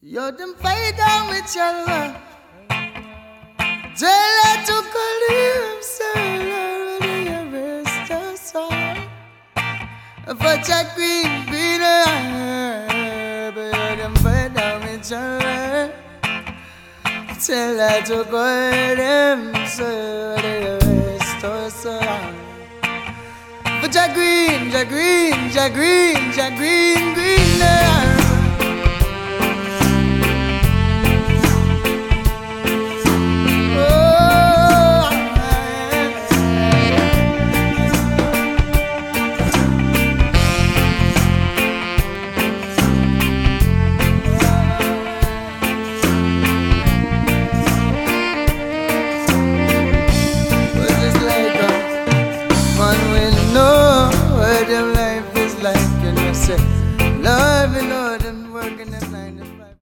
Yo, them fight down with your love. Tell her to call him, say already erased her soul. For Jack Green, be the herb. Yo, them fight down with your love. Tell her to call him, say already erased her soul. For Jack Green, Jack Green, Jack Green, Jack Green, green the herb.